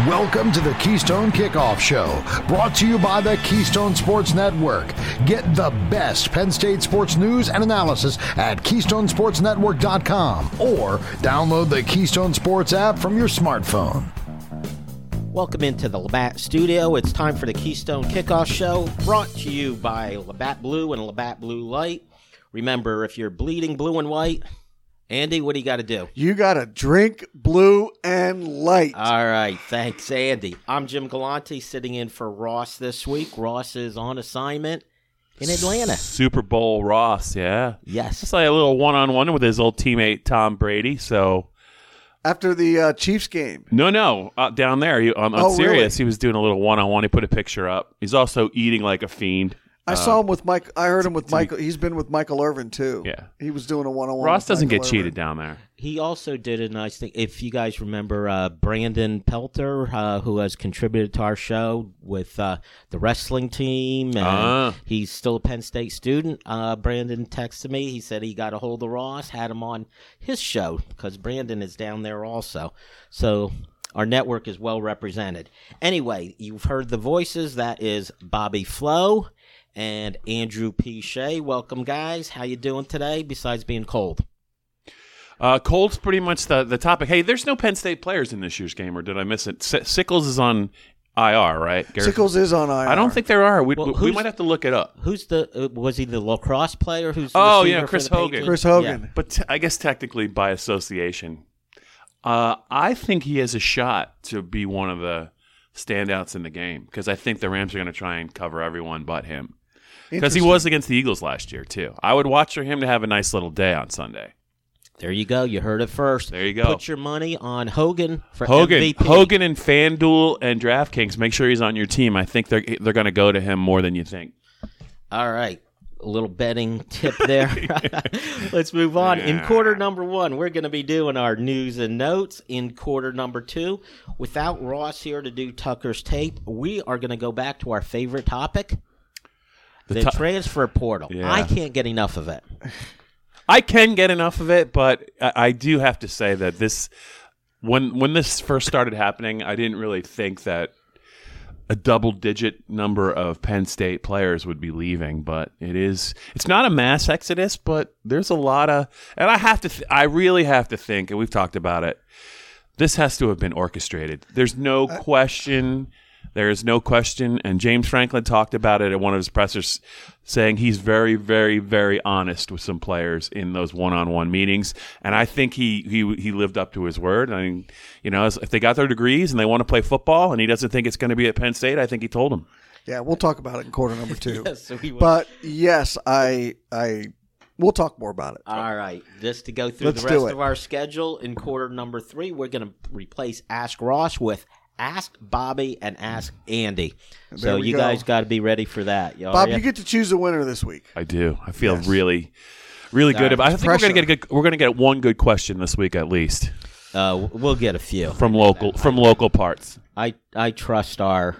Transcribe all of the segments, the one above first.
Welcome to the Keystone Kickoff Show, brought to you by the Keystone Sports Network. Get the best Penn State sports news and analysis at KeystonesportsNetwork.com or download the Keystone Sports app from your smartphone. Welcome into the Labatt Studio. It's time for the Keystone Kickoff Show, brought to you by Labatt Blue and Labatt Blue Light. Remember, if you're bleeding blue and white, Andy, what do you got to do? You got to drink blue and light. All right. Thanks, Andy. I'm Jim Galante, sitting in for Ross this week. Ross is on assignment in Atlanta. Super Bowl Ross, yeah. Yes. It's like a little one-on-one with his old teammate Tom Brady, so... After the Chiefs game. No, down there on Sirius, really? He was doing a little one-on-one. He put a picture up. He's also eating like a fiend. I saw him with Mike. I heard him with Michael. He's been with Michael Irvin, too. Yeah. He was doing a one-on-one. Ross doesn't Michael get Irvin. cheated down there. He also did a nice thing. If you guys remember Brandon Pelter, who has contributed to our show with the wrestling team, and he's still a Penn State student. Brandon texted me. He said he got a hold of Ross, had him on his show, because Brandon is down there also. So our network is well represented. Anyway, you've heard the voices. That is Bobby Flo and Andrew P. Shea. Welcome, guys. How you doing today, besides being cold? Cold's pretty much the topic. Hey, there's no Penn State players in this year's game, or did I miss it? Sickles is on IR, right? Garrett? Sickles is on IR. I don't think there are. We who's- might have to look it up. Who's the was he the lacrosse player? Who's the Oh, receiver yeah, Chris for the Hogan. Patriots? Chris Hogan. Yeah. But I guess technically by association. I think he has a shot to be one of the standouts in the game, because I think the Rams are going to try and cover everyone but him. Because he was against the Eagles last year, too. I would watch for him to have a nice little day on Sunday. There you go. You heard it first. There you go. Put your money on Hogan for MVP. Hogan and FanDuel and DraftKings. Make sure he's on your team. I think they're going to go to him more than you think. All right. A little betting tip there. Let's move on. In quarter number one, we're going to be doing our news and notes. In quarter number two, without Ross here to do Tucker's tape, we are going to go back to our favorite topic, the transfer portal. Yeah. I can't get enough of it. I can get enough of it, but I do have to say that this, when this first started happening, I didn't really think that a double-digit number of Penn State players would be leaving. But it's not a mass exodus, but there's a lot of, and I really have to think, and we've talked about it, this has to have been orchestrated. There's no question. There is no question, and James Franklin talked about it at one of his pressers, saying he's very, very, very honest with some players in those one-on-one meetings, and I think he lived up to his word. I mean, if they got their degrees and they want to play football, and he doesn't think it's going to be at Penn State, I think he told them. Yeah, we'll talk about it in quarter number two. Yes, we will. But yes, we'll talk more about it. All right. Just to go through the rest of our schedule, in quarter number three, we're going to replace Ask Ross with Ask Bobby and Ask Andy. So you guys got to be ready for that. Bob, you get to choose a winner this week. I do. I feel really, really good about it. I think we're going to get one good question this week at least. We'll get a few from local parts. I trust our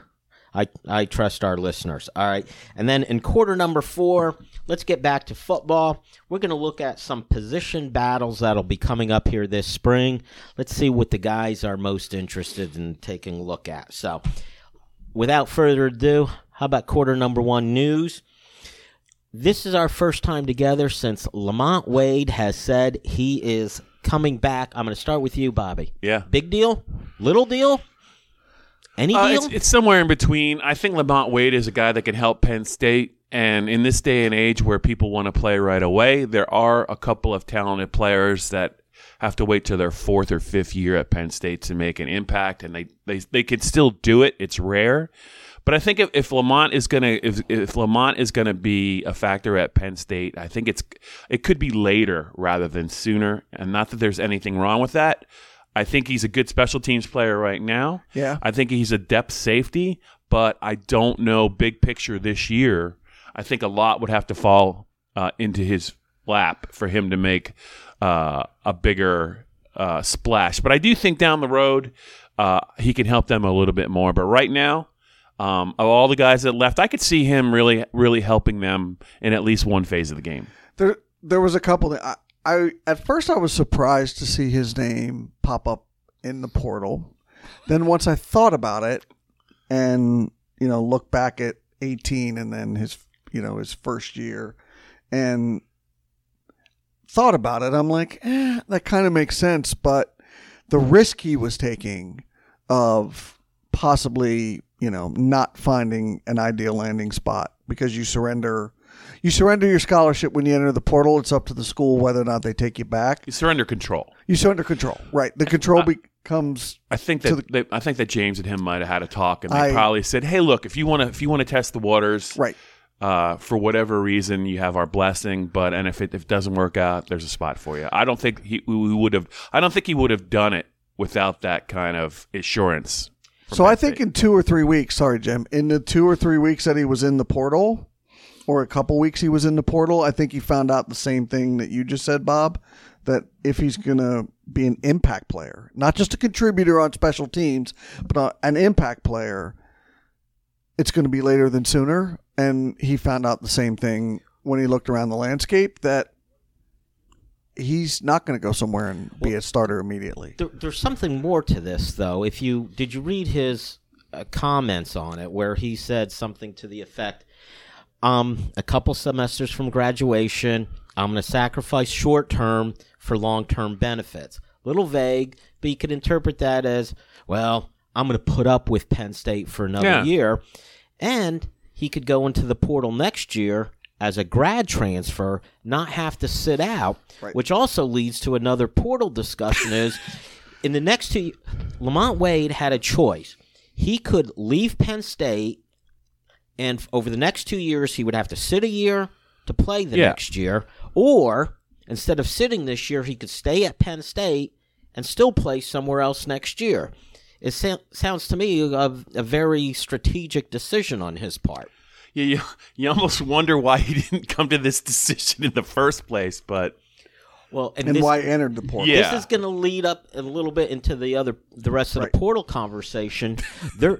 listeners. All right. And then in quarter number four, let's get back to football. We're going to look at some position battles that'll be coming up here this spring. Let's see what the guys are most interested in taking a look at. So without further ado, how about quarter number one news? This is our first time together since Lamont Wade has said he is coming back. I'm going to start with you, Bobby. Yeah. Big deal? Little deal? Any deal? It's somewhere in between. I think Lamont Wade is a guy that can help Penn State. And in this day and age where people want to play right away, there are a couple of talented players that have to wait till their fourth or fifth year at Penn State to make an impact, and they can still do it. It's rare. But I think if Lamont is gonna be a factor at Penn State, I think it could be later rather than sooner. And not that there's anything wrong with that. I think he's a good special teams player right now. Yeah. I think he's a depth safety, but I don't know big picture this year. I think a lot would have to fall into his lap for him to make a bigger splash. But I do think down the road he can help them a little bit more. But right now, of all the guys that left, I could see him really, really helping them in at least one phase of the game. There was a couple that I at first I was surprised to see his name pop up in the portal. Then once I thought about it and, look back at 18 and then his first year and thought about it, I'm like, that kind of makes sense. But the risk he was taking of possibly, not finding an ideal landing spot because you surrender your scholarship when you enter the portal. It's up to the school whether or not they take you back. You surrender control. Right. The control becomes. I think that James and him might have had a talk, and they probably said, "Hey, look, if you want to test the waters, right, for whatever reason, you have our blessing. And if it doesn't work out, there's a spot for you." I don't think he would have done it without that kind of assurance. So I think in 2 or 3 weeks, sorry, Jim, in the 2 or 3 weeks that he was in the portal, or a couple weeks he was in the portal, I think he found out the same thing that you just said, Bob, that if he's going to be an impact player, not just a contributor on special teams, but an impact player, it's going to be later than sooner. And he found out the same thing when he looked around the landscape, that he's not going to go somewhere and be a starter immediately. There's something more to this, though. Did you read his comments on it, where he said something to the effect, a couple semesters from graduation, I'm going to sacrifice short-term for long-term benefits. Little vague, but you could interpret that as, well, I'm going to put up with Penn State for another year. And he could go into the portal next year as a grad transfer, not have to sit out, right. Which also leads to another portal discussion is, in the next 2 years, Lamont Wade had a choice. He could leave Penn State, and over the next 2 years, he would have to sit a year to play the next year, or instead of sitting this year, he could stay at Penn State and still play somewhere else next year. It sounds to me a very strategic decision on his part. Yeah, you almost wonder why he didn't come to this decision in the first place, but why he entered the portal. Yeah. This is going to lead up a little bit into the rest of the portal conversation. The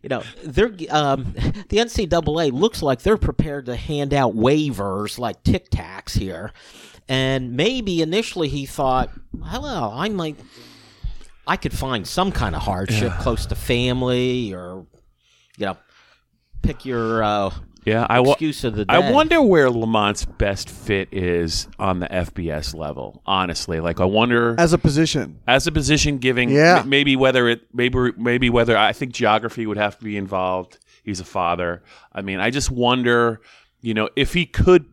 NCAA looks like they're prepared to hand out waivers like Tic Tacs here, and maybe initially he thought, "Hello, I could find some kind of hardship close to family, or pick your excuse of the day." I wonder where Lamont's best fit is on the FBS level. Honestly, I wonder as a position, giving maybe whether I think geography would have to be involved. He's a father. I mean, I just wonder, if he could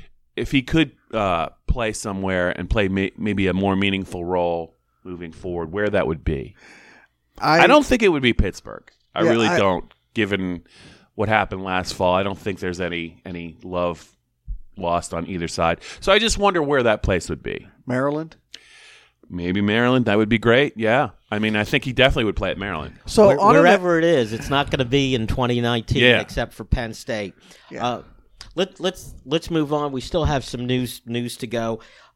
play somewhere and play maybe a more meaningful role moving forward, where that would be. I don't think it would be Pittsburgh. I really don't, given what happened last fall. I don't think there's any love lost on either side. So I just wonder where that place would be. Maryland? Maybe Maryland. That would be great. Yeah. I mean, I think he definitely would play at Maryland. So wherever it is, it's not going to be in 2019 except for Penn State. Yeah. Let's move on. We still have some news to go.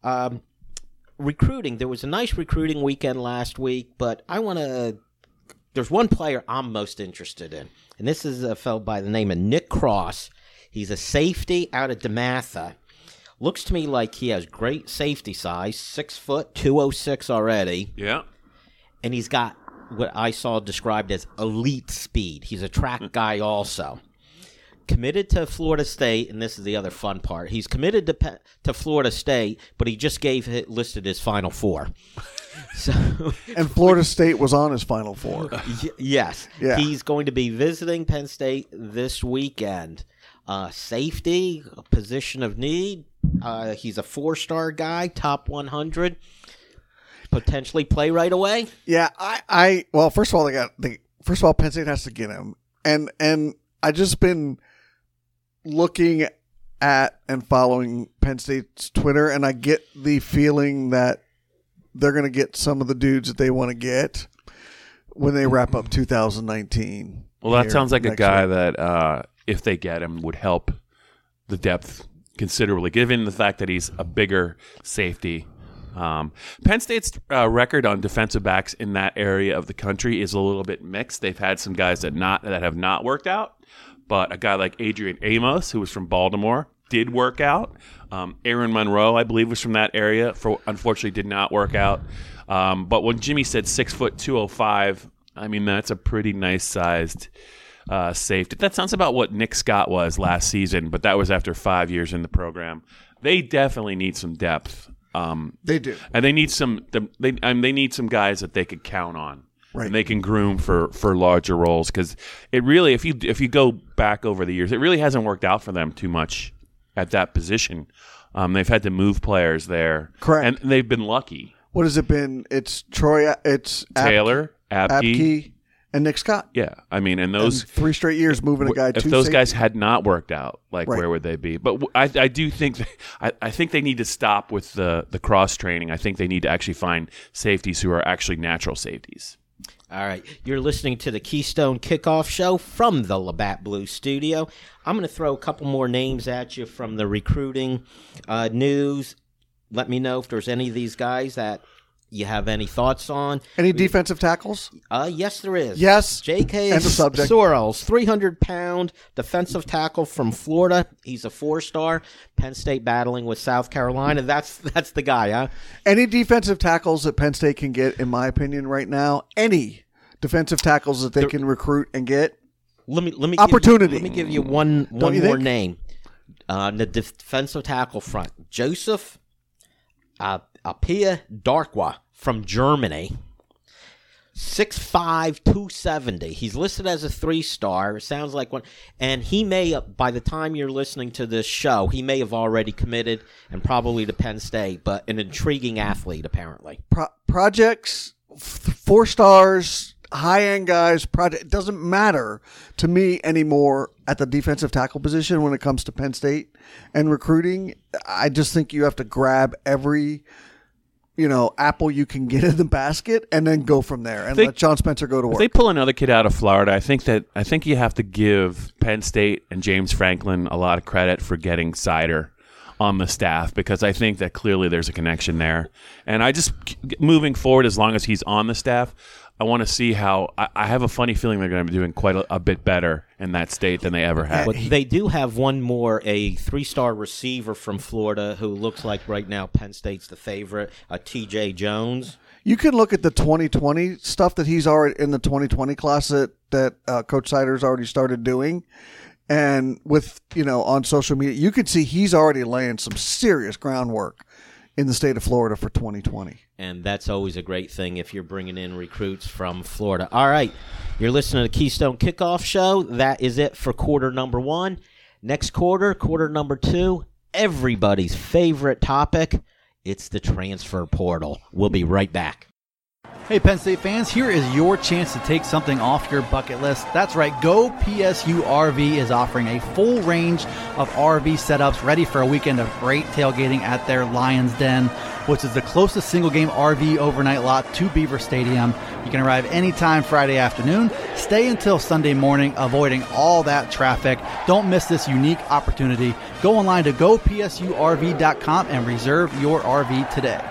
Recruiting. There was a nice recruiting weekend last week, but there's one player I'm most interested in, and this is a fellow by the name of Nick Cross. He's a safety out of DeMatha. Looks to me like he has great safety size, 6 foot, 206 already. Yeah. And he's got what I saw described as elite speed. He's a track guy also. Committed to Florida State, and this is the other fun part. He's committed to Florida State, but he just listed his Final Four. So, and Florida State was on his Final Four. Yes. Yeah. He's going to be visiting Penn State this weekend. Safety, a position of need. He's a 4-star guy, top 100. Potentially play right away. Yeah, well, first of all, Penn State has to get him, and I just been looking at and following Penn State's Twitter, and I get the feeling that they're going to get some of the dudes that they want to get when they wrap up 2019. Well, that sounds like a guy that, if they get him, would help the depth considerably, given the fact that he's a bigger safety. Penn State's record on defensive backs in that area of the country is a little bit mixed. They've had some guys that have not worked out, but a guy like Adrian Amos, who was from Baltimore, did work out. Aaron Monroe, I believe, was from that area. Unfortunately, did not work out. But when Jimmy said 6 foot 205, I mean, that's a pretty nice-sized safety. That sounds about what Nick Scott was last season, but that was after 5 years in the program. They definitely need some depth. They do, and they need they need some guys that they could count on, right? And they can groom for larger roles, because it really, if you go back over the years, it really hasn't worked out for them too much at that position. They've had to move players there, correct? And they've been lucky. What has it been? It's Troy. It's Taylor, Apke, and Nick Scott. Yeah, I mean, and those 3 straight years moving a guy. If those guys had not worked out, where would they be? But I do think I think they need to stop with the cross training. I think they need to actually find safeties who are actually natural safeties. All right, you're listening to the Keystone Kickoff Show from the Labatt Blue Studio. I'm going to throw a couple more names at you from the recruiting news. Let me know if there's any of these guys that you have any thoughts on. Any defensive tackles? Yes, there is. Yes. J.K. Sorrells, 300-pound defensive tackle from Florida. He's a 4-star. Penn State battling with South Carolina. That's the guy, huh? Any defensive tackles that Penn State can get, in my opinion, right now, any defensive tackles that they can recruit and get. Let me opportunity. Let me give you one more name. The defensive tackle front, Joseph Apia Darkwa from Germany. 6'5", 270. He's listed as a 3-star. It sounds like one. And he may, by the time you're listening to this show, he may have already committed, and probably to Penn State, but an intriguing athlete, apparently. Projects, 4 stars, high-end guys. It doesn't matter to me anymore at the defensive tackle position when it comes to Penn State and recruiting. I just think you have to grab every apple you can get in the basket and then go from there and let John Spencer go to work. If they pull another kid out of Florida, I think you have to give Penn State and James Franklin a lot of credit for getting Sider on the staff, because I think that clearly there's a connection there. And I just, moving forward, as long as he's on the staff, I want to see how. I have a funny feeling they're going to be doing quite a bit better in that state than they ever had. But they do have one more, a 3-star receiver from Florida who looks like right now Penn State's the favorite, T.J. Jones. You can look at the 2020 stuff that he's already in the 2020 class that Coach Sider's already started doing. And with, on social media, you can see he's already laying some serious groundwork in the state of Florida for 2020. And that's always a great thing if you're bringing in recruits from Florida. All right, you're listening to the Keystone Kickoff Show. That is it for quarter number 1. Next quarter number 2, everybody's favorite topic, it's the transfer portal. We'll be right back. Hey, Penn State fans, here is your chance to take something off your bucket list. That's right, Go PSU RV is offering a full range of RV setups ready for a weekend of great tailgating at their Lions Den, which is the closest single-game RV overnight lot to Beaver Stadium. You can arrive anytime Friday afternoon, stay until Sunday morning, avoiding all that traffic. Don't miss this unique opportunity. Go online to gopsurv.com and reserve your RV today.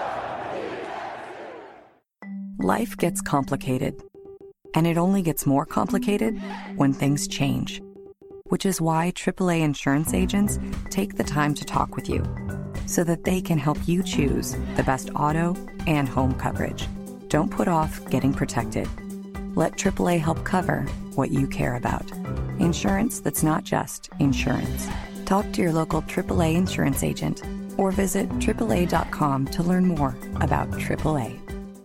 Life gets complicated, and it only gets more complicated when things change, which is why AAA insurance agents take the time to talk with you so that they can help you choose the best auto and home coverage. Don't put off getting protected. Let AAA help cover what you care about. Insurance that's not just insurance. Talk to your local AAA insurance agent or visit AAA.com to learn more about AAA.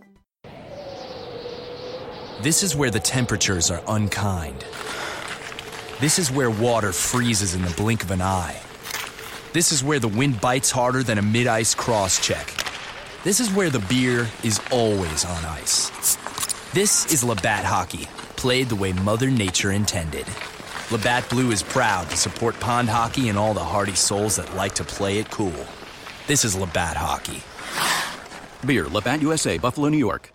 This is where the temperatures are unkind. This is where water freezes in the blink of an eye. This is where the wind bites harder than a mid-ice cross-check. This is where the beer is always on ice. This is Labatt Hockey, played the way Mother Nature intended. Labatt Blue is proud to support pond hockey and all the hardy souls that like to play it cool. This is Labatt Hockey. Beer, Labatt USA, Buffalo, New York.